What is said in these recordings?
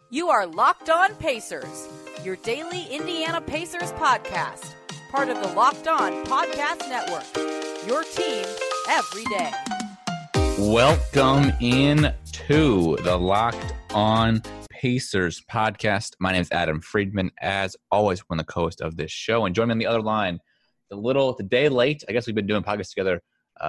You are Locked On Pacers, your daily Indiana Pacers podcast, part of the Locked On Podcast Network, your team every day. Welcome in to the Locked On Pacers podcast. My name is Adam Friedman, as always, one of the co-hosts of this show. And join me on the other line, it's a day late. I guess we've been doing podcasts together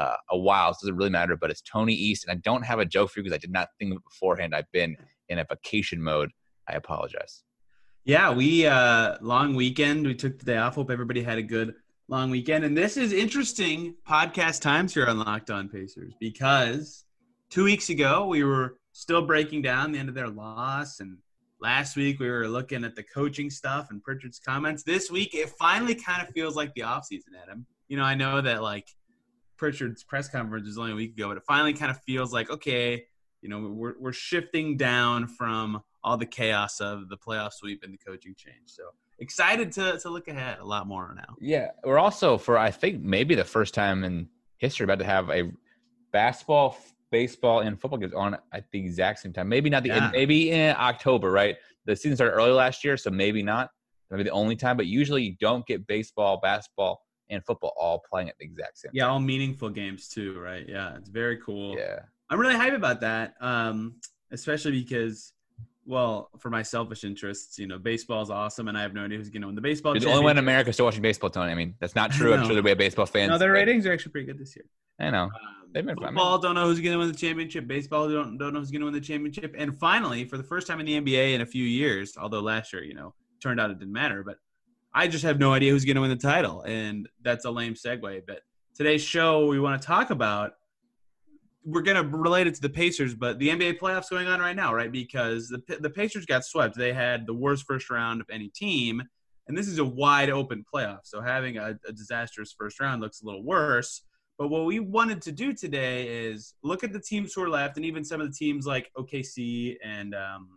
a while, so it doesn't really matter, but it's Tony East. And I don't have a joke for you because I did not think of it beforehand. I've been in a vacation mode. I apologize. Yeah, we long weekend. We took the day off. Hope everybody had a good long weekend. And this is interesting podcast times here on Locked On Pacers because 2 weeks ago we were still breaking down the end of their loss, and last week we were looking at the coaching stuff and Pritchard's comments. This week it finally kind of feels like the offseason, Adam. You know, I know that like Pritchard's press conference was only a week ago, but it finally kind of feels like, okay, you know, we're shifting down from all the chaos of the playoff sweep and the coaching change. So excited to look ahead a lot more now. Yeah, we're also, for I think maybe the first time in history, about to have a basketball, baseball, and football games on at the exact same time. Maybe not maybe in October, right? The season started early last year, so maybe not. Maybe the only time, but usually you don't get baseball, basketball, and football all playing at the exact same time. Yeah, all meaningful games too, right? Yeah, it's very cool. Yeah. I'm really hyped about that, especially because, well, for my selfish interests, you know, baseball is awesome, and I have no idea who's going to win the baseball You're the only one in America still watching baseball, Tony. I mean, that's not true. I'm sure there'll be baseball fans. No, their ratings are actually pretty good this year. I know. They've been fun. Football, don't know who's going to win the championship. Baseball, don't know who's going to win the championship. And finally, for the first time in the NBA in a few years, although last year, you know, turned out it didn't matter, but I just have no idea who's going to win the title, and that's a lame segue. But today's show, we want to talk about, we're going to relate it to the Pacers, but the NBA playoffs going on right now, right? Because the Pacers got swept. They had the worst first round of any team, and this is a wide open playoff. So having a disastrous first round looks a little worse. But what we wanted to do today is look at the teams who are left, and even some of the teams like OKC and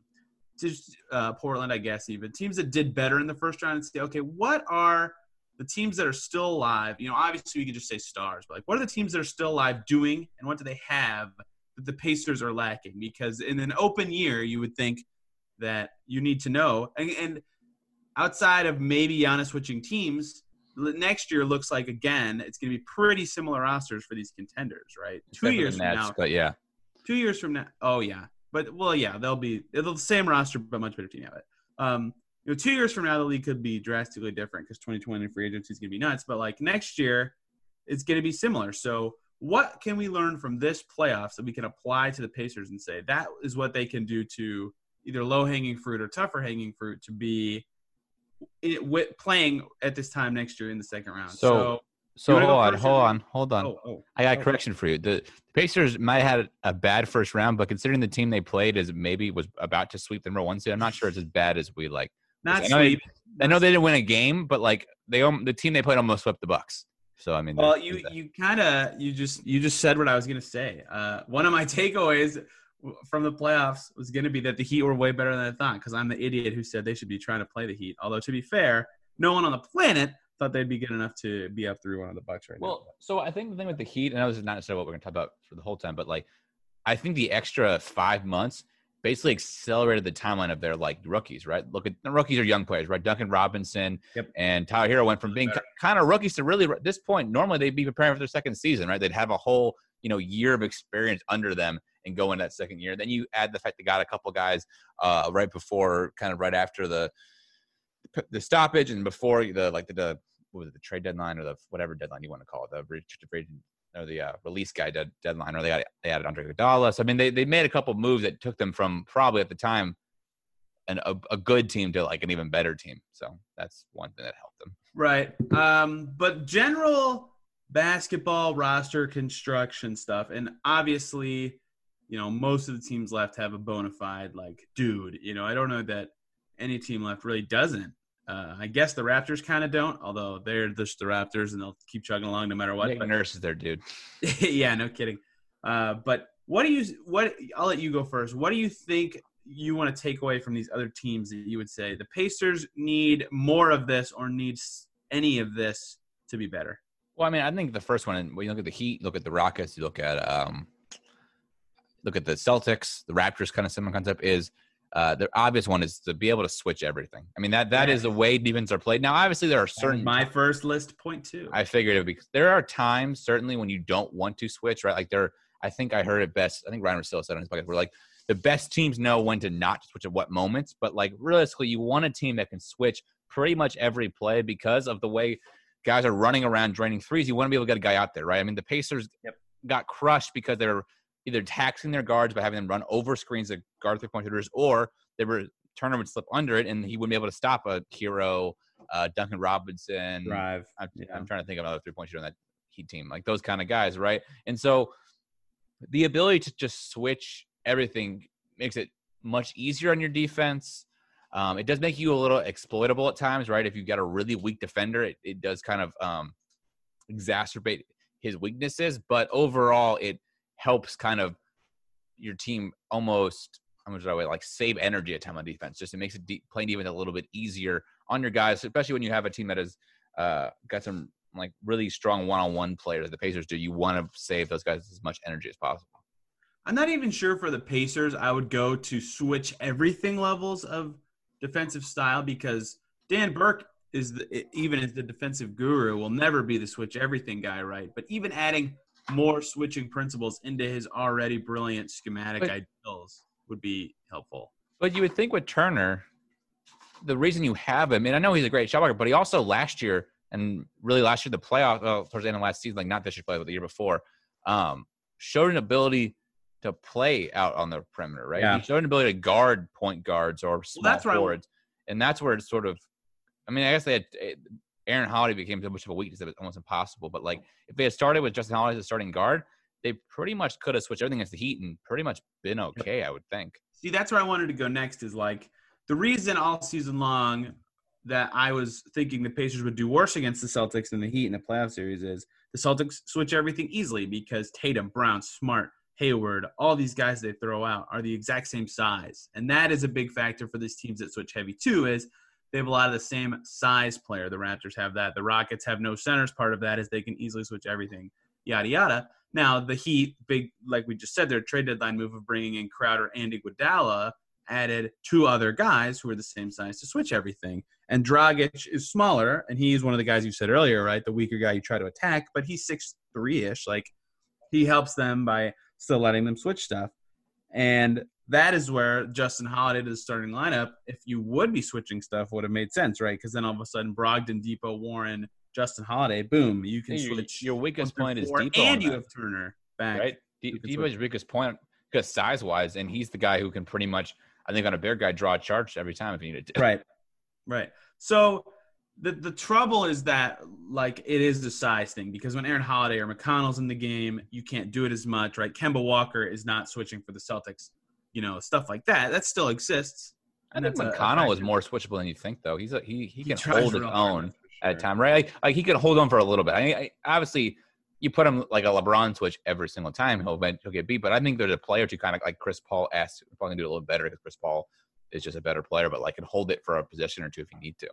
Portland, I guess, even teams that did better in the first round, and say, okay, what are the teams that are still alive? You know, obviously we could just say stars, but like, what are the teams that are still alive doing, and what do they have that the Pacers are lacking? Because in an open year, you would think that you need to know. And outside of maybe Giannis switching teams, next year looks like, again, it's going to be pretty similar rosters for these contenders, right? 2 years from now. But yeah. 2 years from now. Oh, yeah. But, well, yeah, they'll the same roster, but much better team. You know, 2 years from now, the league could be drastically different because 2020 free agency is going to be nuts. But, like, next year, it's going to be similar. So what can we learn from this playoffs that we can apply to the Pacers and say that is what they can do to either low-hanging fruit or tougher-hanging fruit to be playing at this time next year in the second round? So hold on. I got a correction for you. The Pacers might have had a bad first round, but considering the team they played was about to sweep the number one seed, I'm not sure it's as bad as we like. Not sweep. I know they didn't win a game, but like the team they played almost swept the Bucks. So I mean, well, you just said what I was gonna say. One of my takeaways from the playoffs was going to be that the Heat were way better than I thought, because I'm the idiot who said they should be trying to play the Heat. Although, to be fair, no one on the planet thought they'd be good enough to be up 3-1 on the Bucks right now. Well, so I think the thing with the Heat, and I know this is not necessarily what we're going to talk about for the whole time, but like I think the extra 5 months basically accelerated the timeline of their like rookies, right? Look at the rookies are young players, right? Duncan Robinson and Tyler Hero went from being kind of rookies to really at this point, normally they'd be preparing for their second season, right? They'd have a whole, year of experience under them and go in that second year. Then you add the fact they got a couple guys right after the stoppage and before the trade deadline or the whatever deadline you want to call it, the restricted free agent or the release guy deadline, or they added Andre Iguodala. So I mean, they made a couple moves that took them from probably at the time a good team to like an even better team. So that's one thing that helped them. Right. But general basketball roster construction stuff, and obviously, most of the teams left have a bona fide dude. I don't know that any team left really doesn't. I guess the Raptors kind of don't, although they're just the Raptors and they'll keep chugging along no matter what. Nick Nurse is their dude. Yeah, no kidding. But I'll let you go first. What do you think you want to take away from these other teams that you would say the Pacers need more of this or needs any of this to be better? Well, I mean, I think the first one, when you look at the Heat, look at the Rockets, you look at the Celtics, the Raptors, kind of similar concept is The obvious one is to be able to switch everything. I mean, that is the way defenses are played. Now, obviously, there are certain my first list point too. I figured it would be because there are times certainly when you don't want to switch, right? Like I think I heard it best. I think Ryan Russillo said on his podcast, where like the best teams know when to not switch at what moments, but like realistically, you want a team that can switch pretty much every play because of the way guys are running around draining threes. You want to be able to get a guy out there, right? I mean, the Pacers got crushed because they were either taxing their guards by having them run over screens that guard three-point shooters, or Turner would slip under it and he wouldn't be able to stop a Hero, Duncan Robinson. Drive. I'm trying to think of another three-point shooter on that Heat team, like those kind of guys, right? And so the ability to just switch everything makes it much easier on your defense. It does make you a little exploitable at times, right? If you've got a really weak defender, it does kind of exacerbate his weaknesses. But overall, it helps kind of your team almost, how much do I weigh, like save energy at time on defense. Just it makes it playing even a little bit easier on your guys, especially when you have a team that has got some like really strong one-on-one players. The Pacers do. You want to save those guys as much energy as possible. I'm not even sure for the Pacers I would go to switch everything levels of defensive style, because Dan Burke even as the defensive guru will never be the switch everything guy, right? But even adding more switching principles into his already brilliant schematic ideals would be helpful. But you would think with Turner, the reason you have him, and I know he's a great shot blocker, but he also last year, and really last year, the playoff, towards the end of last season, like not this year, but the year before, showed an ability to play out on the perimeter, right? Yeah. He showed an ability to guard point guards or small forwards. And that's where it's sort of, I mean, I guess they had Aaron Holiday became so much of a weakness that it was almost impossible. But like if they had started with Justin Holiday as a starting guard, they pretty much could have switched everything against the Heat and pretty much been okay, I would think. See, that's where I wanted to go next is like the reason all season long that I was thinking the Pacers would do worse against the Celtics than the Heat in a playoff series is the Celtics switch everything easily because Tatum, Brown, Smart, Hayward, all these guys they throw out are the exact same size. And that is a big factor for these teams that switch heavy too, is they have a lot of the same size player. The Raptors have that. The Rockets have no centers. Part of that is they can easily switch everything, yada, yada. Now, the Heat, big, like we just said, their trade deadline move of bringing in Crowder and Iguodala added two other guys who are the same size to switch everything. And Dragic is smaller, and he's one of the guys you said earlier, right? The weaker guy you try to attack, but he's 6'3"-ish. Like, he helps them by still letting them switch stuff. And that is where Justin Holiday to the starting lineup, if you would be switching stuff, would have made sense, right? Because then all of a sudden Brogdon, Depot, Warren, Justin Holiday, boom, you can switch. Your weakest point is Depot. And you have Turner back. Right? Depot's weakest point, because size-wise, and he's the guy who can pretty much, I think on a bigger guy, draw a charge every time if you needed to. Right. So the trouble is that, like, it is the size thing, because when Aaron Holiday or McConnell's in the game, you can't do it as much, right? Kemba Walker is not switching for the Celtics, stuff like that. That still exists. I think McConnell is more switchable than you think, though. He can hold his own at a time, right? Like he can hold on for a little bit. I mean, obviously, you put him like a LeBron switch every single time, he'll get beat. But I think there's a player to kind of like Chris Paul asked, probably do a little better because Chris Paul is just a better player, but like can hold it for a possession or two if you need to.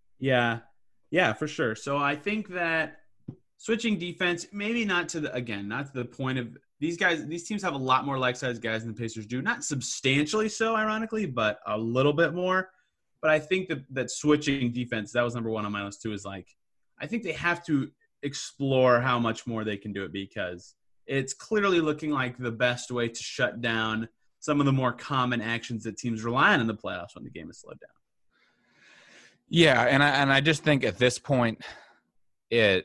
Yeah, for sure. So I think that switching defense, maybe not to the point of these guys. These teams have a lot more like-sized guys than the Pacers do. Not substantially so, ironically, but a little bit more. But I think that switching defense, that was number one on my list too, is like, I think they have to explore how much more they can do it, because it's clearly looking like the best way to shut down some of the more common actions that teams rely on in the playoffs when the game is slowed down. Yeah, and I just think at this point, you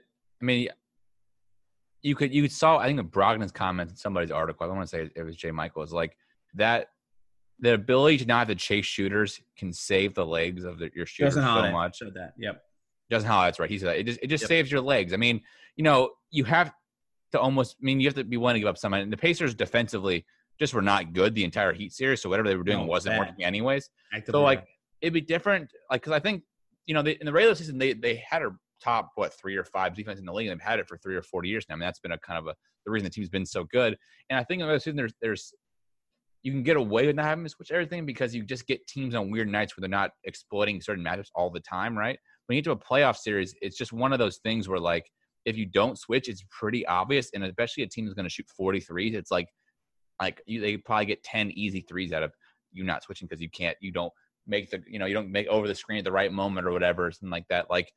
saw, I think, Brogdon's comment in somebody's article, I don't want to say it was Jay Michaels, like that the ability to not have to chase shooters can save the legs of your shooters so much. Said that. Yep. Justin Holiday, that's right. He said that. It just saves your legs. I mean, you have to you have to be willing to give up some. And the Pacers defensively just were not good the entire Heat series, so whatever they were doing wasn't working anyways. Actively, so like it'd be different, like, because I think in the regular season they had a top 3 or 5 defense in the league, and they've had it for 3 or 4 years now. I mean, that's been a kind of the reason the team's been so good. And I think in the season there's you can get away with not having to switch everything because you just get teams on weird nights where they're not exploiting certain matchups all the time, right? When you get to a playoff series, it's just one of those things where, like, if you don't switch, it's pretty obvious, and especially a team that's going to shoot 43s, it's like they probably get 10 easy threes out of you not switching because you don't make you don't make over the screen at the right moment or whatever, something like that. Like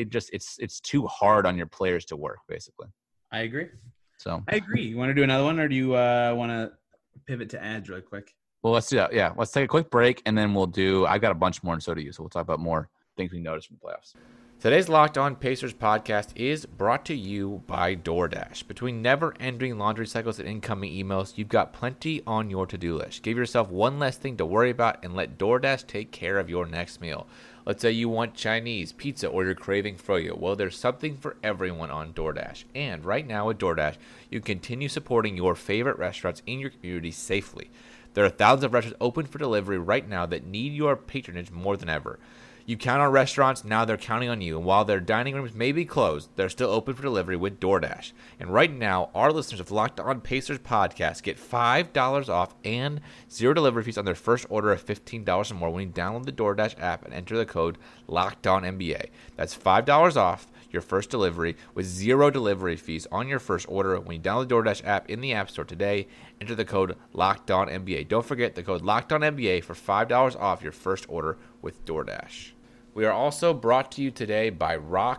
it's too hard on your players to work, basically. I agree. So I agree. You want to do another one, or do you want to pivot to ads really quick? well, let's do that. Yeah, let's take a quick break, and then I've got a bunch more, and so do you. So we'll talk about more things we noticed from the playoffs. Today's Locked On Pacers podcast is brought to you by DoorDash. Between never-ending laundry cycles and incoming emails, you've got plenty on your to-do list. Give yourself one less thing to worry about and let DoorDash take care of your next meal. Let's say you want Chinese, pizza, or you're craving froyo. Well, there's something for everyone on DoorDash. And right now with DoorDash, you can continue supporting your favorite restaurants in your community safely. There are thousands of restaurants open for delivery right now that need your patronage more than ever. You count on restaurants, now they're counting on you. And while their dining rooms may be closed, they're still open for delivery with DoorDash. And right now, our listeners of Locked On Pacers podcast get $5 off and zero delivery fees on their first order of $15 or more when you download the DoorDash app and enter the code LOCKEDONNBA. That's $5 off your first delivery with zero delivery fees on your first order when you download the DoorDash app in the App Store today. Enter the code LOCKEDONNBA. Don't forget the code LOCKEDONNBA for $5 off your first order with DoorDash. We are also brought to you today by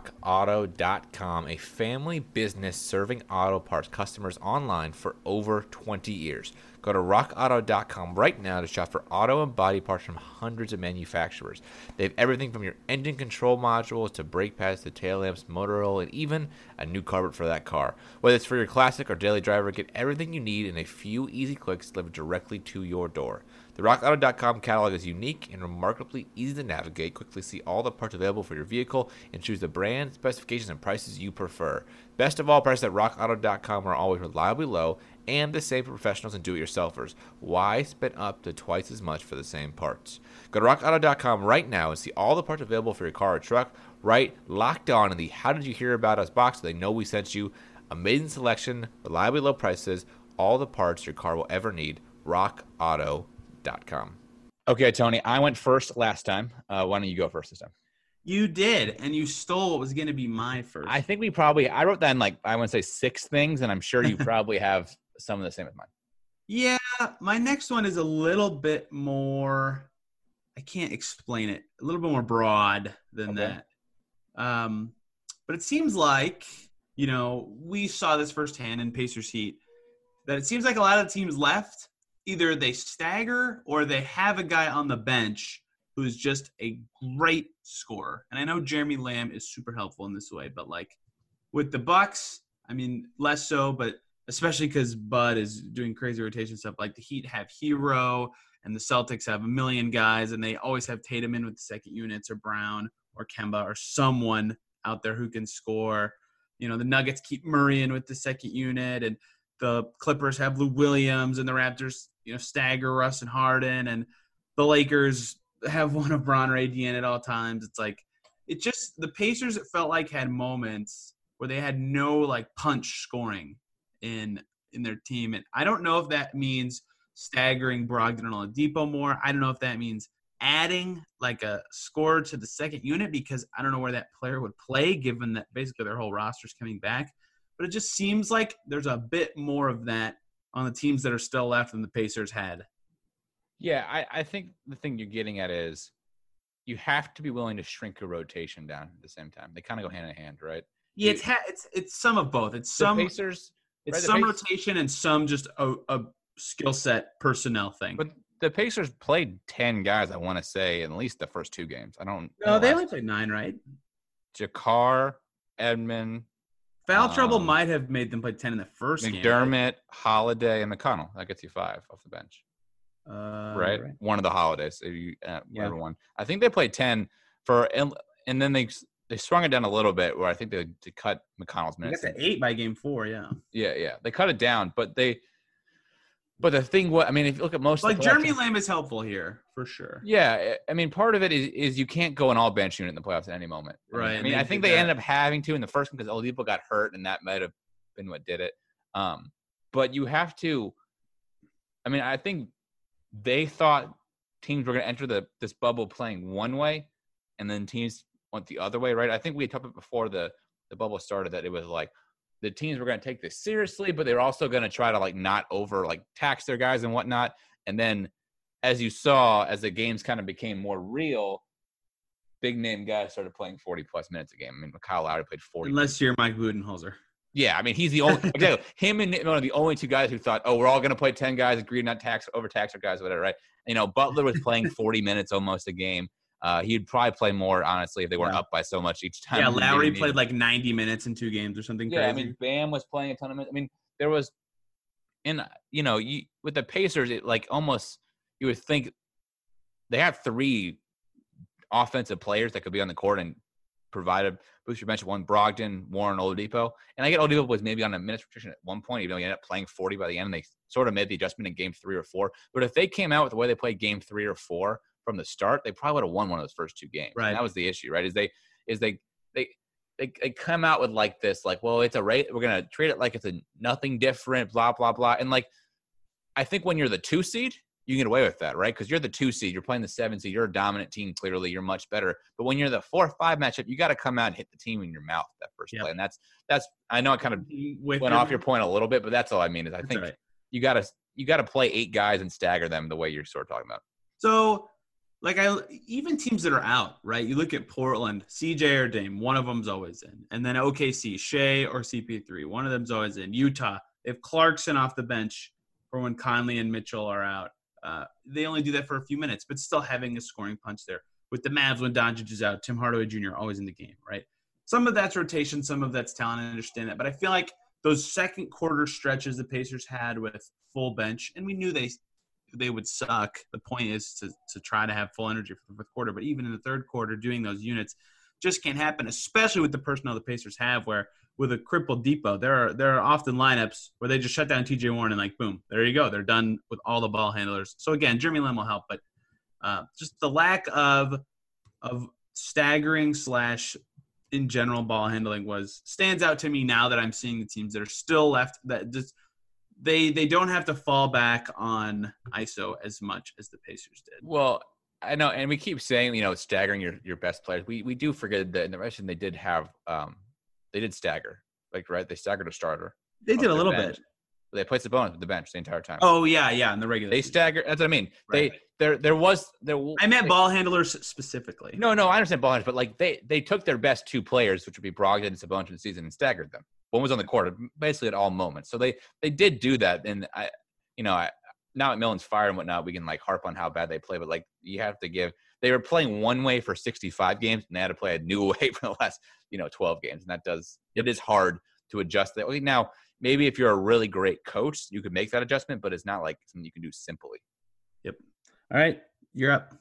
RockAuto.com, a family business serving auto parts customers online for over 20 years. Go to RockAuto.com right now to shop for auto and body parts from hundreds of manufacturers. They have everything from your engine control modules to brake pads to tail lamps, motor oil, and even a new carpet for that car. Whether it's for your classic or daily driver, get everything you need in a few easy clicks delivered directly to your door. The RockAuto.com catalog is unique and remarkably easy to navigate. Quickly see all the parts available for your vehicle and choose the brand, specifications, and prices you prefer. Best of all, prices at RockAuto.com are always reliably low and the same for professionals and do-it-yourselfers. Why spend up to twice as much for the same parts? Go to RockAuto.com right now and see all the parts available for your car or truck. Right, Locked On in the How Did You Hear About Us box so they know we sent you. Amazing selection, reliably low prices, all the parts your car will ever need. RockAuto.com. Okay, Tony, I went first last time. Why don't you go first this time? You did, and you stole what was going to be my first. I think I wrote down I want to say 6 things, and I'm sure you probably have some of the same as mine. Yeah, my next one is a little bit more, I can't explain it, a little bit more broad than that. But it seems like, we saw this firsthand in Pacers Heat, that it seems like a lot of teams left, either they stagger or they have a guy on the bench who's just a great scorer. And I know Jeremy Lamb is super helpful in this way, but with the Bucks, I mean, less so, but especially because Bud is doing crazy rotation stuff. Like the Heat have Hero and the Celtics have a million guys, and they always have Tatum in with the second units or Brown or Kemba or someone out there who can score. The Nuggets keep Murray in with the second unit, and the Clippers have Lou Williams, and the Raptors, stagger Russ and Harden, and the Lakers have one of Bron or AD in at all times. It's the Pacers, it felt like, had moments where they had no punch scoring in their team. And I don't know if that means staggering Brogdon and Oladipo more. I don't know if that means adding a scorer to the second unit, because I don't know where that player would play given that basically their whole roster's coming back. But it just seems like there's a bit more of that on the teams that are still left than the Pacers had. Yeah, I think the thing you're getting at is you have to be willing to shrink your rotation down at the same time. They kind of go hand in hand, right? Yeah, it's some of both. It's some Pacers. It's right, some rotation and some just a skill set personnel thing. But the Pacers played 10 guys, I want to say, in at least the first 2 games. No, they only played 9, right? Jakar, Edmond. Foul trouble might have made them play 10 in the first game. McDermott, Holiday, and McConnell. That gets you 5 off the bench. Right? One of the holidays. Whatever one. I think they played 10 and then they swung it down a little bit where I think they cut McConnell's minutes. They got to 8 by game 4, yeah. Yeah. They cut it down, but the thing was, if you look at most Jeremy Lamb is helpful here for sure. Yeah, part of it is you can't go an all bench unit in the playoffs at any moment. Right. I think they ended up having to in the first one because Oladipo got hurt, and that might have been what did it. But you have to. I think they thought teams were going to enter this bubble playing one way, and then teams went the other way, right? I think we had talked about before the bubble started that it was the teams were going to take this seriously, but they were also going to try to not over tax their guys and whatnot. And then as you saw, as the games kind of became more real, big name guys started playing 40-plus minutes a game. I mean, Kyle Lowry played 40. Unless you're Mike Budenholzer. Yeah, I mean, he's the only exactly. Him and one of the only two guys who thought, oh, we're all going to play 10 guys, agreed not overtax our guys, whatever, right? You know, Butler was playing 40 minutes almost a game. He'd probably play more, honestly, if they weren't up by so much each time. Yeah, Lowry played like 90 minutes in 2 games or something crazy. Yeah, I mean, Bam was playing a ton of minutes. I mean, there was – and, you know, with the Pacers, it like almost – you would think they have 3 offensive players that could be on the court and provide a boost. You mentioned one, Brogdon, Warren, Oladipo. And I get Oladipo was maybe on a minutes restriction at one point, even though he ended up playing 40 by the end, and they sort of made the adjustment in game 3 or 4. But if they came out with the way they played game 3 or 4 – from the start, they probably would have won one of those first 2 games. Right. And that was the issue, right? They come out with like this, like, well, it's a rate. We're going to treat it like it's a nothing different, blah, blah, blah. And like, I think when you're the 2 seed, you can get away with that, right? Because you're the 2 seed, you're playing the 7 seed, you're a dominant team. Clearly you're much better. But when you're the 4-5 matchup, you got to come out and hit the team in your mouth that first play. And that's, I know I kind of went off your point a little bit, but that's all I mean is I think you got to play 8 guys and stagger them the way you're sort of talking about. So, like even teams that are out, right? You look at Portland, CJ or Dame, one of them's always in. And then OKC, Shea or CP3, one of them's always in. Utah, if Clarkson off the bench for when Conley and Mitchell are out, they only do that for a few minutes, but still having a scoring punch there. With the Mavs, when Doncic is out, Tim Hardaway Jr. always in the game, right? Some of that's rotation, some of that's talent. I understand that, but I feel like those second quarter stretches the Pacers had with full bench, and we knew they would suck. The point is to try to have full energy for the fourth quarter. But even in the third quarter, doing those units just can't happen, especially with the personnel the Pacers have, where with a crippled Depot, there are often lineups where they just shut down TJ Warren and like, boom, there you go. They're done with all the ball handlers. So again, Jeremy Lin will help, but just the lack of staggering / in general ball handling stands out to me now that I'm seeing the teams that are still left that just – They don't have to fall back on ISO as much as the Pacers did. Well, I know, and we keep saying, you know, staggering your best players. We do forget that in the rest they did have they did stagger, like, right? They staggered a starter. They did a little bit. They placed Sabonis with the bench the entire time. Oh yeah, in the regular. They staggered. That's what I mean. Right. I meant ball handlers specifically. No, I understand ball handlers, but like they took their best 2 players, which would be Brogdon and Sabonis in the season, and staggered them. One was on the court, basically at all moments. So they did do that. And now that Millen's fired and whatnot, we can like harp on how bad they play. But like you have to give, they were playing one way for 65 games, and they had to play a new way for the last 12 games. And it is hard to adjust that. Now maybe if you're a really great coach, you could make that adjustment, but it's not like something you can do simply. Yep. All right, you're up.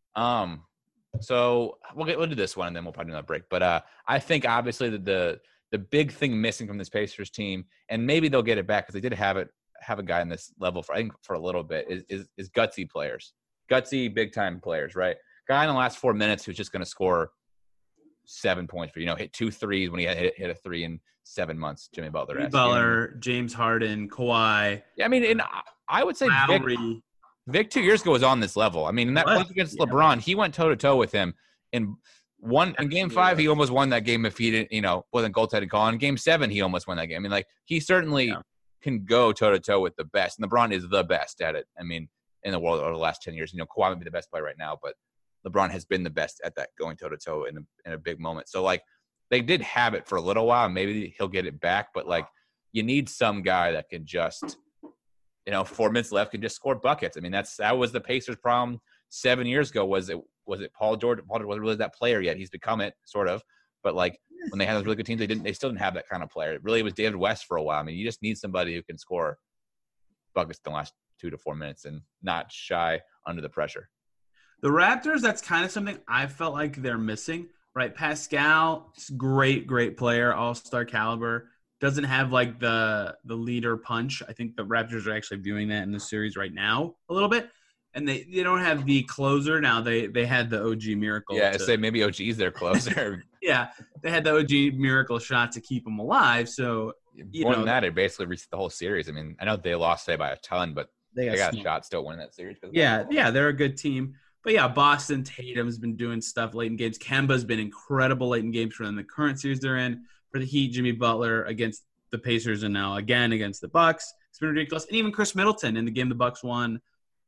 So we'll do this one, and then we'll probably do another break. But I think obviously the big thing missing from this Pacers team, and maybe they'll get it back because they did have a guy in this level for a little bit, is gutsy players, big time players, right? Guy in the last 4 minutes who's just going to score 7 points for hit 2 threes when he had hit a 3 in 7 months. Jimmy Butler, James Harden, Kawhi. Yeah, I mean, and I would say Vic 2 years ago was on this level. I mean, in that one against LeBron, he went toe to toe with him in game 5. He almost won that game if he didn't, wasn't goaltended call. In game 7, he almost won that game. I mean, like, he certainly can go toe to toe with the best, and LeBron is the best at it. I mean, in the world over the last 10 years, Kawhi might be the best player right now, but LeBron has been the best at that, going toe to toe in a big moment. So like, they did have it for a little while. Maybe he'll get it back, but like, you need some guy that can just, 4 minutes left, can just score buckets. I mean, that was the Pacers' problem 7 years ago. Was it Paul George? Paul George wasn't really that player yet. He's become it, sort of. But like, when they had those really good teams, they still didn't have that kind of player. It really was David West for a while. I mean, you just need somebody who can score buckets in the last 2 to 4 minutes and not shy under the pressure. The Raptors, that's kind of something I felt like they're missing, right? Pascal, great player, all-star caliber. Doesn't have like the leader punch. I think the Raptors are actually viewing that in the series right now a little bit. And they don't have the closer now. They had the OG Miracle. Yeah, say maybe OG's their closer. Yeah, they had the OG Miracle shot to keep them alive. So more than that, it basically reached the whole series. I mean, I know they lost today by a ton, but they got a shot still winning that series. Yeah, they're a good team. But yeah, Boston, Tatum's been doing stuff late in games. Kemba's been incredible late in games for them. The current series they're in. For the Heat, Jimmy Butler against the Pacers, and now again against the Bucks. It's been ridiculous. And even Chris Middleton in the game the Bucks won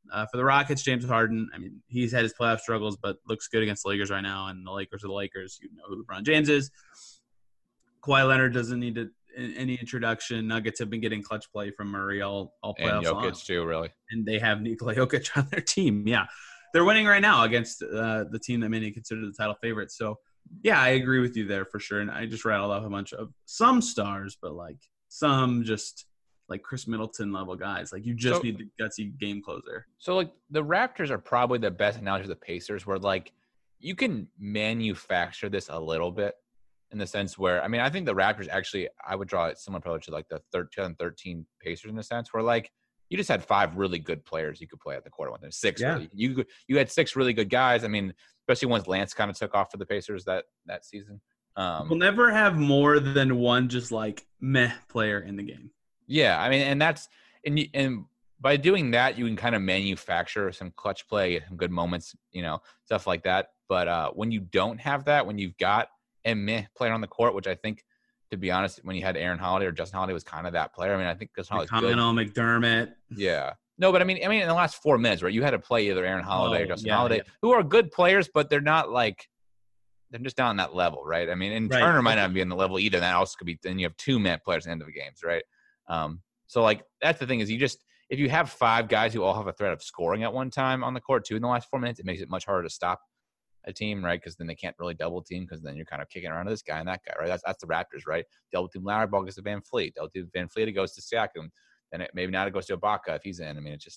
For the Rockets, James Harden, I mean, he's had his playoff struggles, but looks good against the Lakers right now. And the Lakers are the Lakers. You know who LeBron James is. Kawhi Leonard doesn't need any introduction. Nuggets have been getting clutch play from Murray all playoffs And Jokic long. too, really. And they have Nikola Jokic on their team. Yeah, they're winning right now against the team that many consider the title favorite. So, yeah, I agree with you there for sure. And I just rattled off a bunch of some stars, but like some just like Chris Middleton level guys. Like you just need the gutsy game closer. So like the Raptors are probably the best analogy of the Pacers, where like you can manufacture this a little bit in the sense where, I mean, I think the Raptors actually, I would draw it similar probably to like the 2013 Pacers in a sense where like you just had 5 really good players you could play at the court with. There's 6. Yeah. Really. You had 6 really good guys. I mean, especially once Lance kind of took off for the Pacers that season. We'll never have more than one just like meh player in the game. Yeah, I mean, and by doing that, you can kind of manufacture some clutch play, some good moments, stuff like that. But when you don't have that, when you've got a meh player on the court, which I think, to be honest, when you had Aaron Holiday or Justin Holiday was kind of that player. I mean, I think Justin Holiday's good. McDermott. Yeah. No, but I mean, in the last 4 minutes, right, you had to play either Aaron Holiday or Justin Holiday, who are good players, but they're not like they're just down on that level, right? I mean, and Turner might not be on the level either. That also could be. Then you have 2 meh players at the end of the games, right? So like that's the thing is if you have 5 guys who all have a threat of scoring at one time on the court too in the last 4 minutes, it makes it much harder to stop a team, right? Because then they can't really double team because then you're kind of kicking around to this guy and that guy, right? That's the Raptors, right? Double team Larry Ball goes to Van Fleet. Double team Van Fleet, it goes to Siakam. Then maybe not it goes to Ibaka if he's in. I mean, it's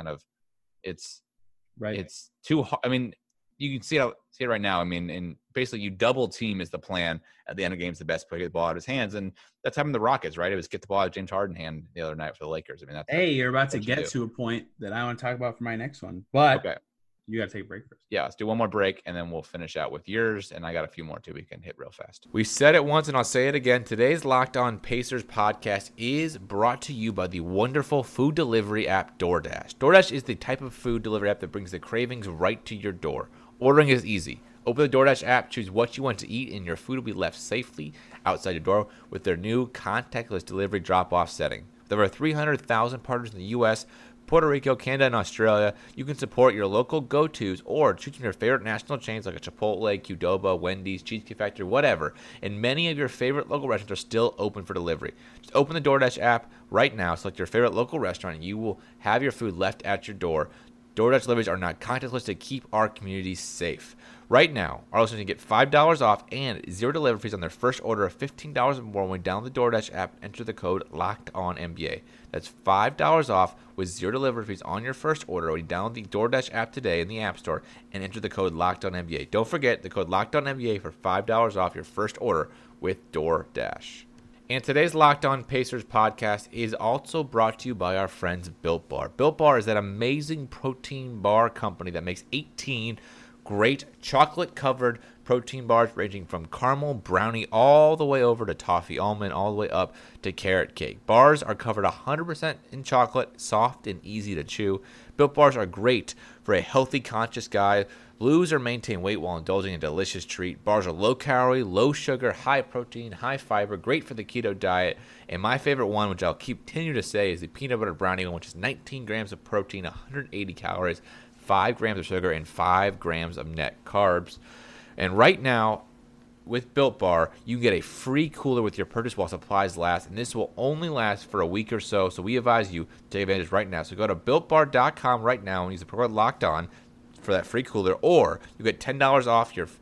too hard. I mean, you can see it right now. I mean, and basically you double team is the plan at the end of games. The best player to get the ball out of his hands, and that's happened to the Rockets, right? It was get the ball out of James Harden's hand the other night for the Lakers. I mean, you're about to get to a point that I want to talk about for my next one, but okay. You got to take a break first. Yeah, let's do one more break, and then we'll finish out with yours, and I got a few more, too, we can hit real fast. We said it once, and I'll say it again. Today's Locked On Pacers podcast is brought to you by the wonderful food delivery app DoorDash. DoorDash is the type of food delivery app that brings the cravings right to your door. Ordering is easy. Open the DoorDash app, choose what you want to eat, and your food will be left safely outside your door with their new contactless delivery drop-off setting. With over 300,000 partners in the U.S., Puerto Rico, Canada, and Australia, you can support your local go-tos or choose from your favorite national chains like a Chipotle, Qdoba, Wendy's, Cheesecake Factory, whatever. And many of your favorite local restaurants are still open for delivery. Just open the DoorDash app right now, select your favorite local restaurant, and you will have your food left at your door. DoorDash deliveries are not contactless to keep our communities safe. Right now, our listeners can get $5 off and 0 delivery fees on their first order of $15 or more when you download the DoorDash app and enter the code LOCKEDONNBA. That's $5 off with 0 delivery fees on your first order when you download the DoorDash app today in the App Store and enter the code LOCKEDONNBA. Don't forget the code LOCKEDONNBA for $5 off your first order with DoorDash. And today's Locked On Pacers podcast is also brought to you by our friends Built Bar. Built Bar is that amazing protein bar company that makes 18 great chocolate-covered protein bars ranging from caramel brownie all the way over to toffee almond, all the way up to carrot cake. Bars are covered 100% in chocolate, soft and easy to chew. Built Bars are great for a healthy, conscious guy. Lose or maintain weight while indulging in a delicious treat. Bars are low-calorie, low-sugar, high-protein, high-fiber, great for the keto diet. And my favorite one, which I'll continue to say, is the peanut butter brownie one, which is 19 grams of protein, 180 calories, 5 grams of sugar, and 5 grams of net carbs. And right now, with Built Bar, you can get a free cooler with your purchase while supplies last, and this will only last for a week or so, so we advise you to take advantage right now. So go to BuiltBar.com right now and use the promo code LOCKEDON for that free cooler, or you get $10 off you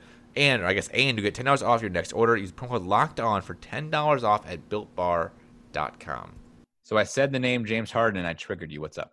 get $10 off your next order. Use the promo code LOCKEDON for $10 off at BuiltBar.com. So I said the name James Harden, and I triggered you. What's up?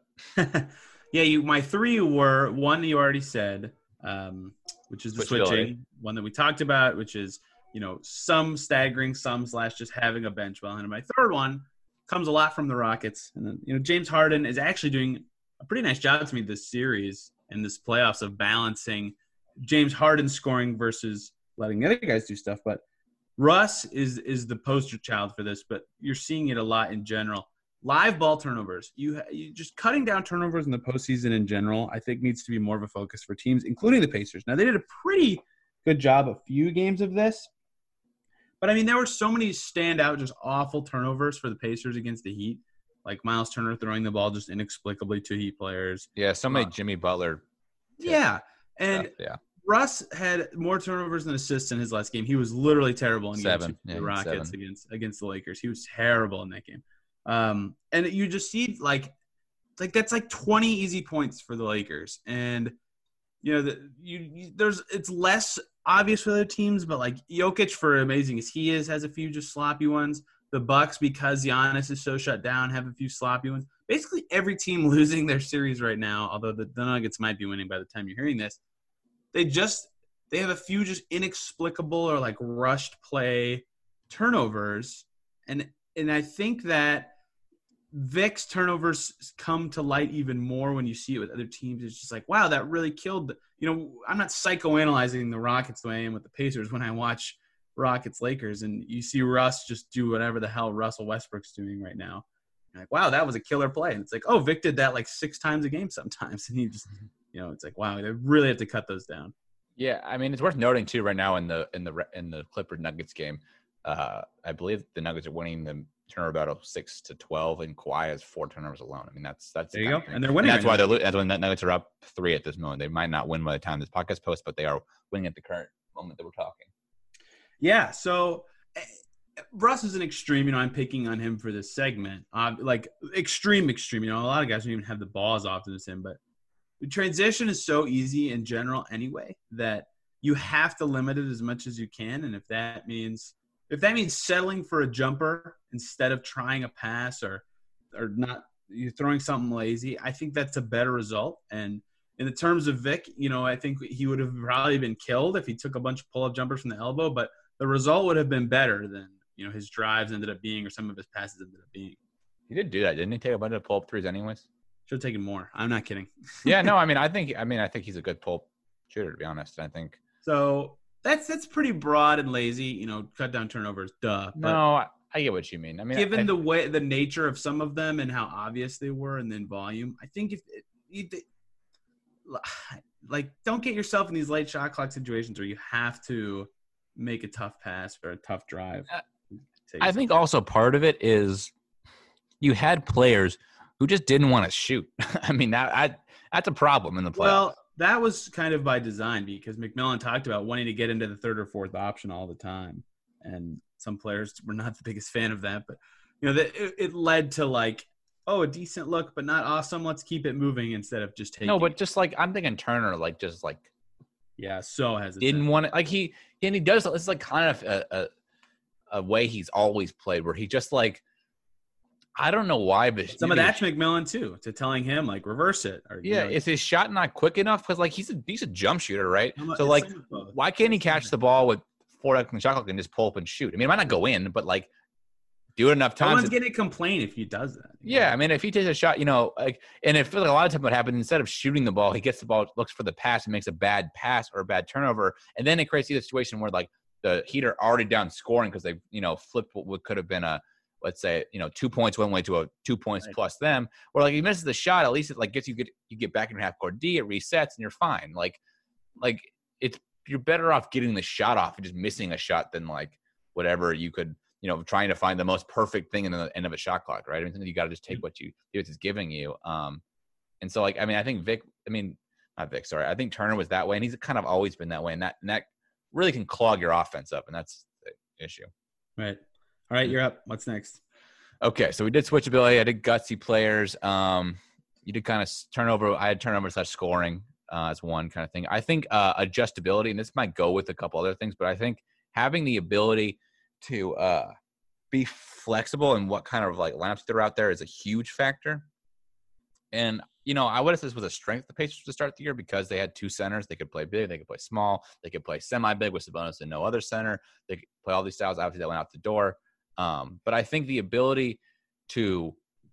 Yeah, my 3 were one that you already said, which is the switching. One that we talked about, which is, some staggering, some / just having a bench well. And my third one comes a lot from the Rockets. And then, James Harden is actually doing a pretty nice job to me this series and this playoffs of balancing James Harden scoring versus letting the other guys do stuff. But Russ is the poster child for this, but you're seeing it a lot in general. Live ball turnovers. You just cutting down turnovers in the postseason in general, I think needs to be more of a focus for teams, including the Pacers. Now, they did a pretty good job a few games of this. But, there were so many standout, just awful turnovers for the Pacers against the Heat. like Miles Turner throwing the ball just inexplicably to Heat players. Yeah, so many Jimmy Butler. Yeah, and yeah. Russ had more turnovers than assists in his last game. He was literally terrible in game 2 the Rockets against the Lakers. He was terrible in that game. And you just see like that's like 20 easy points for the Lakers. And it's less obvious for other teams, but like Jokic, for amazing as he is, has a few just sloppy ones. The Bucks, because Giannis is so shut down, have a few sloppy ones. Basically every team losing their series right now, although the Nuggets might be winning by the time you're hearing this, they have a few just inexplicable or like rushed play turnovers. And I think that Vic's turnovers come to light even more when you see it with other teams. It's just like, wow, that really killed. I'm not psychoanalyzing the Rockets the way I am with the Pacers when I watch Rockets Lakers, and you see Russ just do whatever the hell Russell Westbrook's doing right now. You're like, wow, that was a killer play. And it's like, oh, Vic did that like 6 times a game sometimes. And he just, it's like, wow, they really have to cut those down. Yeah, I mean, it's worth noting too right now in the Clippers Nuggets game. I believe the Nuggets are winning the turnover battle 6-12, and Kawhi has 4 turnovers alone. I mean, that's there you go, and they're winning. And that's why the Nuggets are up 3 at this moment. They might not win by the time this podcast posts, but they are winning at the current moment that we're talking. Yeah, so Russ is an extreme. I'm picking on him for this segment. Like extreme. A lot of guys don't even have the ball as often as him, but the transition is so easy in general anyway that you have to limit it as much as you can. And if that means settling for a jumper instead of trying a pass or not, you're throwing something lazy, I think that's a better result. And in the terms of Vic, I think he would have probably been killed if he took a bunch of pull-up jumpers from the elbow, but the result would have been better than, his drives ended up being or some of his passes ended up being. He did do that, didn't he? Take a bunch of pull-up threes anyways? Should have taken more. I'm not kidding. Yeah, no, I think he's a good pull shooter, to be honest. I think so. That's pretty broad and lazy. Cut down turnovers. Duh. But no, I get what you mean. Given the nature of some of them and how obvious they were, and then volume, I think don't get yourself in these late shot clock situations where you have to make a tough pass or a tough drive. I think also part of it is you had players who just didn't want to shoot. I mean, that's a problem in the playoffs. Well, that was kind of by design because McMillan talked about wanting to get into the 3rd or 4th option all the time. And some players were not the biggest fan of that. But, it led to like, oh, a decent look, but not awesome. Let's keep it moving instead of just taking. No, but just like I'm thinking Turner, like just like. Yeah, so hesitant. Didn't want to, like he does. It's like kind of a way he's always played where he just like, I don't know why, but some of that's McMillan too, to telling him like reverse it. Or, is his shot not quick enough? Because like he's a jump shooter, right? So like, why can't he catch the ball with 4 seconds shot clock and just pull up and shoot? I mean, it might not go in, but like do it enough times. No one's going to complain if he does that. Yeah, I mean, if he takes a shot, like, and if like a lot of times what happens instead of shooting the ball, he gets the ball, looks for the pass, and makes a bad pass or a bad turnover, and then it creates the situation where like the Heat are already down scoring because they flipped what could have been a. Let's say 2 points one way to a 2 points plus them, or like he misses the shot, at least it like gets you get back in your half court D, it resets and you're fine. Like you're better off getting the shot off and just missing a shot than like whatever you could trying to find the most perfect thing in the end of a shot clock, right? I mean, you got to just take what it's giving you. And so like I mean, I think I think Turner was that way, and he's kind of always been that way, and that really can clog your offense up, and that's the issue. Right. All right, you're up. What's next? Okay, so we did switchability. I did gutsy players. You did kind of turnover. I had turnover/scoring as one kind of thing. I think adjustability, and this might go with a couple other things, but I think having the ability to be flexible in what kind of like lineups that are out there is a huge factor. And I would have said this was a strength of the Pacers to start the year because they had 2 centers. They could play big, they could play small, they could play semi-big with Sabonis and no other center. They could play all these styles. Obviously, that went out the door. But I think the ability to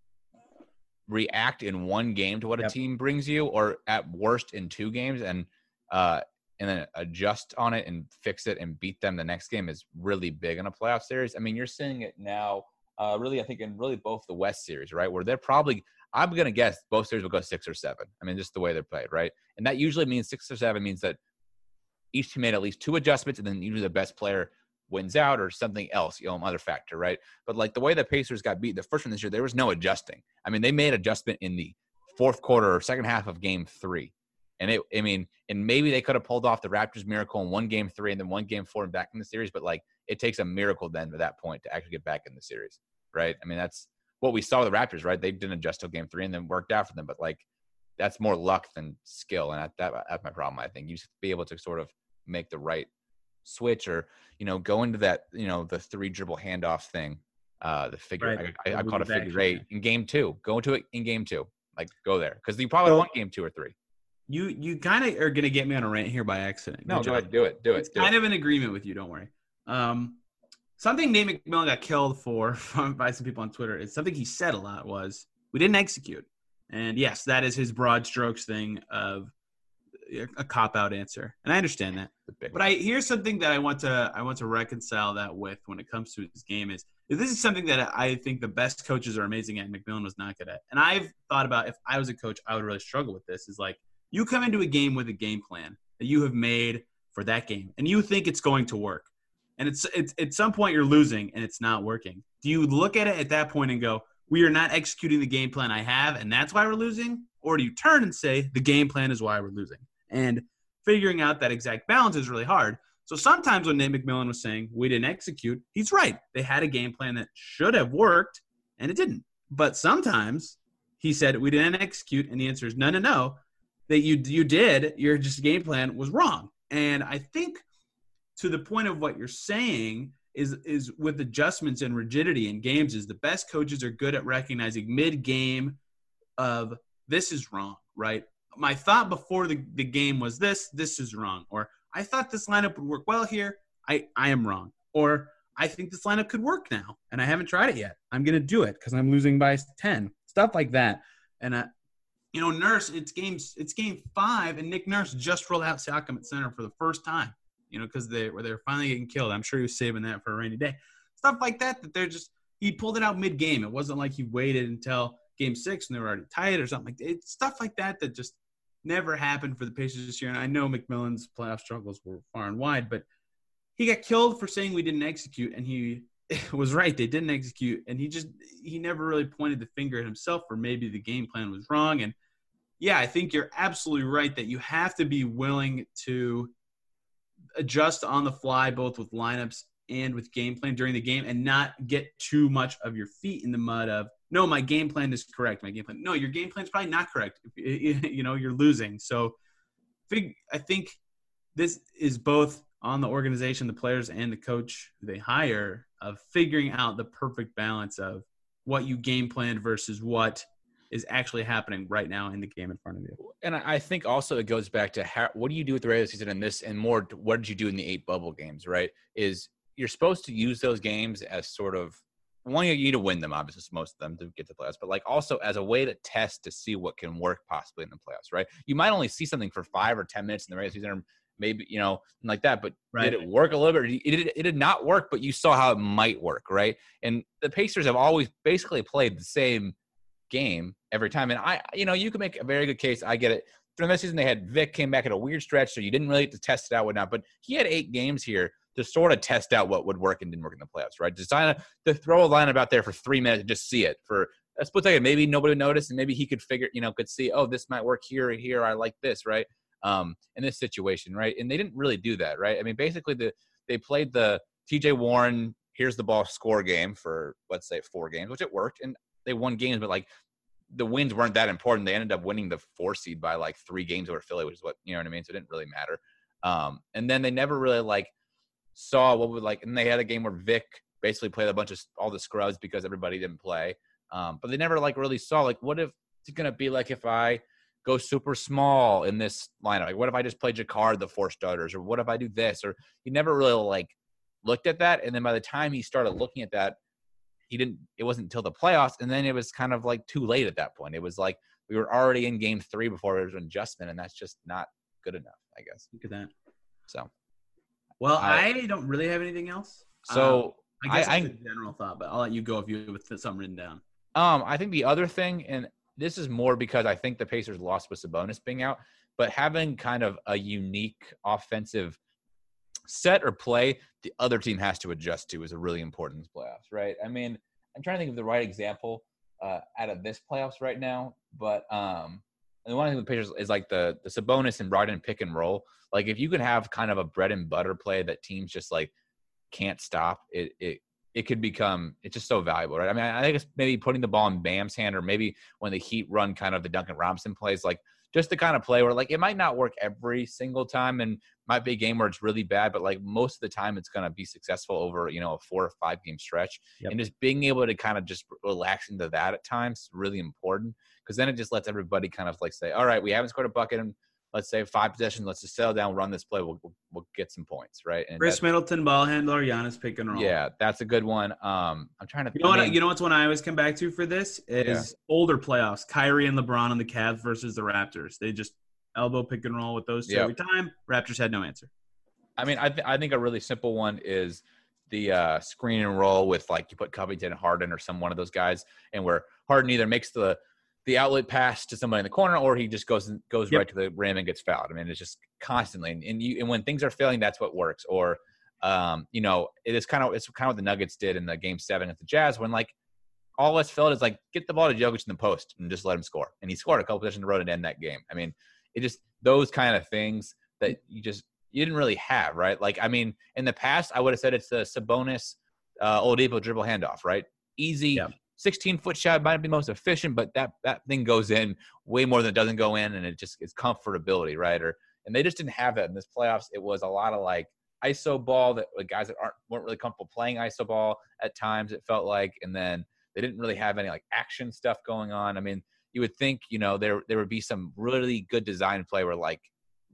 react in one game to what a team brings you, or at worst in 2 games, and then adjust on it and fix it and beat them the next game is really big in a playoff series. I mean, you're seeing it now, really, I think in really both the West series, right, where they're probably, I'm going to guess both series will go 6 or 7. I mean, just the way they're played, right? And that usually means 6 or 7 means that each team made at least 2 adjustments, and then usually the best player wins out or something else, other factor, right? But like the way the Pacers got beat the first one this year, there was no adjusting. I mean, they made adjustment in the fourth quarter or second half of game 3. And and maybe they could have pulled off the Raptors miracle and won game 3 and then won game 4 and back in the series. But like it takes a miracle then at that point to actually get back in the series, right? I mean, that's what we saw with the Raptors, right? They didn't adjust till game 3 and then worked out for them. But like that's more luck than skill. And that's my problem. I think you just be able to sort of make the right switch or, go into that, the 3 dribble handoff thing, the figure, Right. I call it a figure 8 in game 2, go into it in game 2, like go there. Cause you probably won game 2 or 3. You kind of are going to get me on a rant here by accident. No, go ahead. Do it. It's kind of an agreement with you. Don't worry. Something Nate McMillan got killed for by some people on Twitter is something he said a lot was, we didn't execute. And yes, that is his broad strokes thing of a cop-out answer. And I understand that. But here's something that I want to reconcile that with when it comes to his game is this is something that I think the best coaches are amazing at. McMillan was not good at. And I've thought about if I was a coach, I would really struggle with this. Is like you come into a game with a game plan that you have made for that game, and you think it's going to work. And it's at some point you're losing and it's not working. Do you look at it at that point and go, we are not executing the game plan I have, and that's why we're losing? Or do you turn and say, the game plan is why we're losing? And figuring out that exact balance is really hard. So sometimes when Nate McMillan was saying we didn't execute, he's right. They had a game plan that should have worked, and it didn't. But sometimes he said we didn't execute, and the answer is no. That you did, your just game plan was wrong. And I think to the point of what you're saying is with adjustments and rigidity in games is the best coaches are good at recognizing mid-game of this is wrong, right? My thought before the game was this is wrong. Or I thought this lineup would work well here. I am wrong. Or I think this lineup could work now, and I haven't tried it yet. I'm going to do it because I'm losing by 10. Stuff like that. And, Nurse, it's game 5, and Nick Nurse just rolled out Siakam at center for the first time. Because they're finally getting killed. I'm sure he was saving that for a rainy day. Stuff like that he pulled it out mid-game. It wasn't like he waited until game 6 and they were already tied or something. It's stuff like that just never happened for the Pacers this year. And I know McMillan's playoff struggles were far and wide, but he got killed for saying we didn't execute, and he was right. They didn't execute, and he never really pointed the finger at himself for maybe the game plan was wrong. And, yeah, I think you're absolutely right that you have to be willing to – adjust on the fly, both with lineups and with game plan during the game, and not get too much of your feet in the mud of, no, my game plan is correct. No, your game plan is probably not correct. You're losing. So I think this is both on the organization, the players, and the coach who they hire of figuring out the perfect balance of what you game planned versus what is actually happening right now in the game in front of you. And I think also it goes back to what do you do with the regular season in this, and more, what did you do in the 8 bubble games, right? Is you're supposed to use those games as sort of, one, you need to win them, obviously, most of them to get to the playoffs, but like also as a way to test to see what can work possibly in the playoffs, right? You might only see something for 5 or 10 minutes in the regular season, or maybe, like that, but Did it work a little bit? It did not work, but you saw how it might work, right? And the Pacers have always basically played the same game every time. And you can make a very good case. I get it. During this season, they had Vic came back at a weird stretch, so you didn't really get to test it out, whatnot. But he had 8 games here to sort of test out what would work and didn't work in the playoffs, right? To throw a lineup out there for 3 minutes and just see it for a split second. Maybe nobody would notice, and maybe he could could see, oh, this might work here or here. I like this, right? In this situation, right? And they didn't really do that, right? I mean, basically, they played the TJ Warren, here's the ball, score game for, let's say, 4 games, which it worked, and they won games, but like the wins weren't that important. They ended up winning the 4 seed by like 3 games over Philly, which is what, you know what I mean? So it didn't really matter. And then they never really saw what would and they had a game where Vic basically played a bunch of all the scrubs because everybody didn't play. But they never really saw what if it's going to be like if I go super small in this lineup? Like, what if I just play Jacquard, the 4 starters, or what if I do this? Or he never really looked at that. And then by the time he started looking at that, it wasn't until the playoffs. And then it was kind of too late at that point. It was we were already in game 3 before there was an adjustment, and that's just not good enough, I guess. Look at that. So, well, I don't really have anything else. So I guess it's a general thought, but I'll let you go if you with something written down. I think the other thing, and this is more because I think the Pacers lost with Sabonis being out, but having kind of a unique offensive set or play the other team has to adjust to is a really important in these playoffs, right? I mean, I'm trying to think of the right example out of this playoffs right now, but and the one thing with the Pacers is like the Sabonis and Brogdon pick and roll. Like if you can have kind of a bread and butter play that teams just like can't stop, it could become, it's just so valuable, right? I mean, I think it's maybe putting the ball in Bam's hand, or maybe when the Heat run kind of the Duncan Robinson plays, like just the kind of play where like it might not work every single time and might be a game where it's really bad, but like most of the time it's going to be successful over, you know, a 4 or 5 game stretch. Yep. And just being able to kind of just relax into that at times is really important, because then it just lets everybody kind of like say, all right, we haven't scored a bucket in, let's say 5 possessions, let's just settle down, run this play, we'll get some points, right? And Chris Middleton, ball handler, Giannis pick and roll. Yeah, that's a good one. I'm trying to. You know what's one I always come back to for this is older playoffs. Kyrie and LeBron on the Cavs versus the Raptors. They just elbow pick and roll with those two every time. Raptors had no answer. I mean, I think a really simple one is the screen and roll with like you put Covington, Harden, or some one of those guys, and where Harden either makes the outlet pass to somebody in the corner, or he just goes right to the rim and gets fouled. I mean, it's just constantly, and when things are failing, that's what works. Or, you know, it's kind of what the Nuggets did in the Game 7 at the Jazz, when like all that's felt is like get the ball to Jokic in the post and just let him score, and he scored a couple possessions in a row to end that game. I mean, it just those kind of things that you didn't really have, right? Like, I mean, in the past, I would have said it's the Sabonis, Oladipo dribble handoff, right? Easy. Yeah. 16-foot shot might be most efficient, but that thing goes in way more than it doesn't go in, and it just is comfortability, right? And they just didn't have that in this playoffs. It was a lot of like ISO ball that like guys that weren't really comfortable playing ISO ball at times, it felt like, and then they didn't really have any like action stuff going on. I mean, you would think, you know, there would be some really good design play where like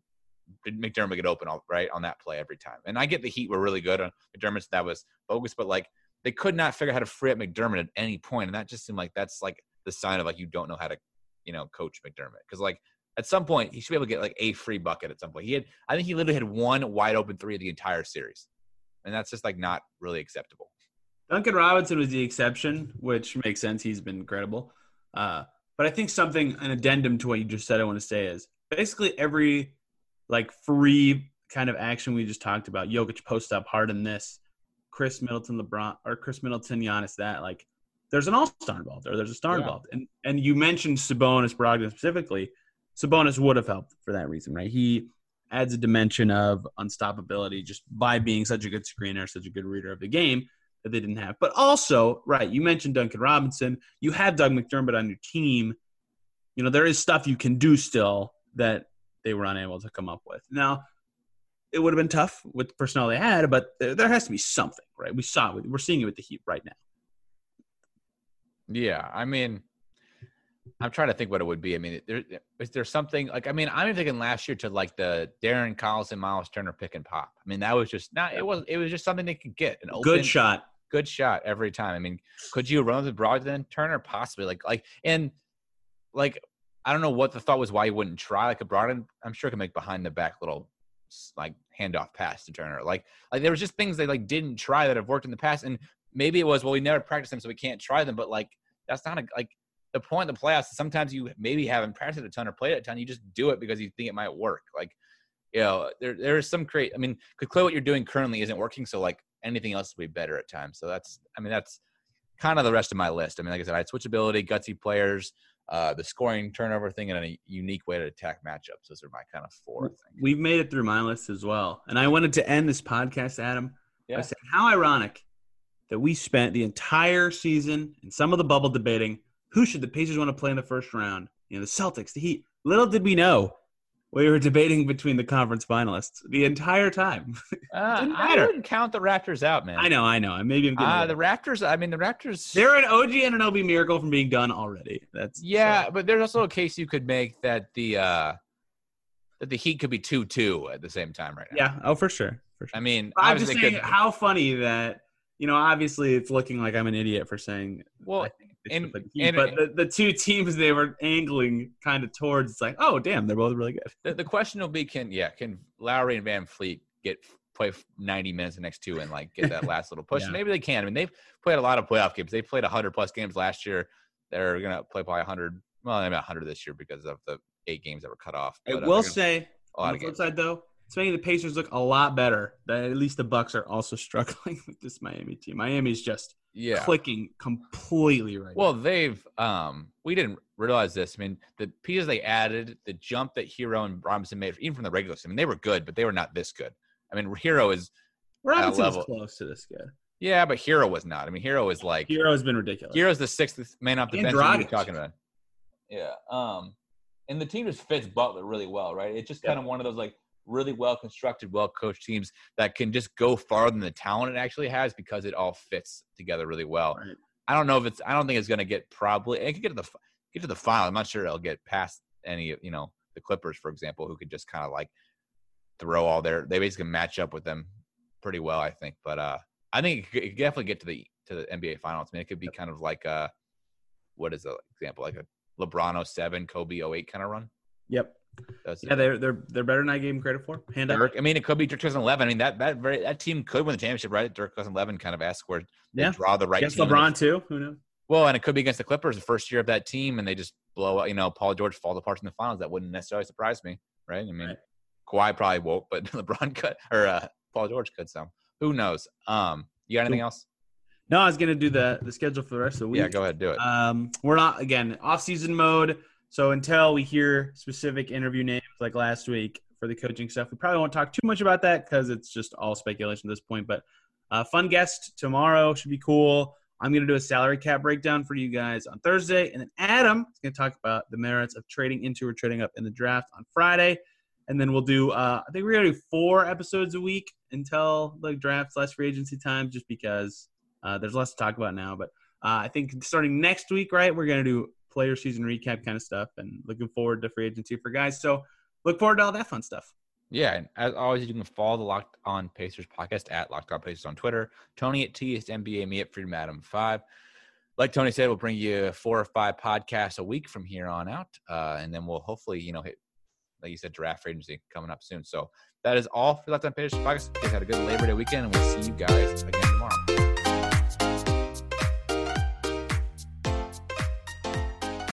McDermott get open right on that play every time. And I get the Heat were really good on McDermott, so that was focused, but like they could not figure out how to free up McDermott at any point, and that just seemed like that's like the sign of like you don't know how to, you know, coach McDermott, because like at some point he should be able to get like a free bucket at some point. I think he literally had one wide open 3 of the entire series, and that's just like not really acceptable. Duncan Robinson was the exception, which makes sense. He's been incredible. But I think an addendum to what you just said I want to say is basically every like free kind of action we just talked about, Jokic post up, Harden this, Chris Middleton, LeBron, or Chris Middleton, Giannis that, like there's an all-star involved or there's a star involved. And you mentioned Sabonis, Brogdon specifically. Sabonis would have helped for that reason, right? He adds a dimension of unstoppability just by being such a good screener, such a good reader of the game that they didn't have. But also, right, you mentioned Duncan Robinson. You have Doug McDermott on your team. You know, there is stuff you can do still that they were unable to come up with. Now, it would have been tough with the personnel they had, but there has to be something, right? We're seeing it with the Heat right now. Yeah, I mean, I'm trying to think what it would be. I mean, is there something like, I mean, I'm thinking last year to like the Darren Collison, Miles Turner pick and pop. I mean, that was just not, it was just something they could get an open, good shot every time. I mean, could you run with Brogdon, Turner? Possibly and I don't know what the thought was why you wouldn't try like a Brogdon. I'm sure could make behind the back little like handoff pass to Turner. Like there was just things they like didn't try that have worked in the past. And maybe it was, well, we never practiced them, so we can't try them. But like, that's not the point of the playoffs. Sometimes you maybe haven't practiced a ton or played it a ton. You just do it because you think it might work. Like, you know, there is some I mean, could clearly what you're doing currently isn't working. So like anything else would be better at times. So that's kind of the rest of my list. I mean, like I said, I had switchability, gutsy players, the scoring turnover thing, and a unique way to attack matchups. Those are my kind of 4 things. We've made it through my list as well. And I wanted to end this podcast, Adam, by saying how ironic that we spent the entire season and some of the bubble debating who should the Pacers want to play in the first round. You know, the Celtics, the Heat. Little did we know we were debating between the conference finalists the entire time. I wouldn't count the Raptors out, man. I know. Maybe I'm getting the Raptors. I mean, the Raptors. They're an OG and an OB miracle from being done already. But there's also a case you could make that the Heat could be 2-2 at the same time right now. Yeah. Oh, for sure. I mean, I'm just saying how funny that, you know, obviously it's looking like I'm an idiot for saying. Well, but the two teams they were angling kind of towards, it's like, oh damn, they're both really good. The question will be, can Lowry and Van Fleet play 90 minutes the next 2 and like get that last little push? Maybe they can. I mean, they've played a lot of playoff games. They played 100+ games last year. They're gonna play probably 100. Well, maybe 100 this year because of the 8 games that were cut off. But, I will say, on the flip side though, it's making the Pacers look a lot better. That at least the Bucks are also struggling with this Miami team. Miami's just clicking completely right Well, now. they've we didn't realize this. I mean, the pieces they added, the jump that Hero and Robinson made, even from the regular season, I mean, they were good, but they were not this good. I mean, Hero is Robinson level. is close to this good. Yeah, but Hero was not. I mean, Hero is like Hero has been ridiculous. Hero's the sixth man off the bench that you were talking about. Yeah. And the team just fits Butler really well, right? It's just kind of one of those like really well constructed, well coached teams that can just go farther than the talent it actually has because it all fits together really well. Right. I don't think it's going to get it could get to the final. I'm not sure it'll get past any, the Clippers, for example, who could just kind of like throw all they basically match up with them pretty well, I think. But I think it could definitely get to the NBA finals. I mean, it could be kind of like what is the example? Like a LeBron 07, Kobe 08 kind of run. Yep. They're better than I gave him credit for. Dirk, I mean, it could be Dirk 2011. I mean, that team could win the championship, right? Dirk 2011 kind of esque where they draw the right against team. LeBron too. Who knows? Well, and it could be against the Clippers, the first year of that team, and they just blow out. Paul George falls apart in the finals. That wouldn't necessarily surprise me, right? I mean, Kawhi probably won't, but LeBron could, or Paul George could. So who knows? You got anything else? No, I was gonna do the schedule for the rest of the week. Yeah, go ahead, do it. We're not off-season mode. So until we hear specific interview names like last week for the coaching stuff, we probably won't talk too much about that because it's just all speculation at this point. But fun guest tomorrow should be cool. I'm going to do a salary cap breakdown for you guys on Thursday. And then Adam is going to talk about the merits of trading into or trading up in the draft on Friday. And then we'll do I think we're going to do 4 episodes a week until the draft / free agency time just because there's less to talk about now. But I think starting next week, right, we're going to do player season recap kind of stuff and looking forward to free agency for guys. So look forward to all that fun stuff. Yeah, and as always, you can follow the Locked On Pacers podcast at Locked On Pacers on Twitter. Tony at TSNBA, me at Freedom Adam 5. Like Tony said, we'll bring you 4 or 5 podcasts a week from here on out, and then we'll hopefully, hit, like you said, draft free agency coming up soon. So that is all for Locked On Pacers podcast. You guys had a good Labor Day weekend, and we'll see you guys again tomorrow.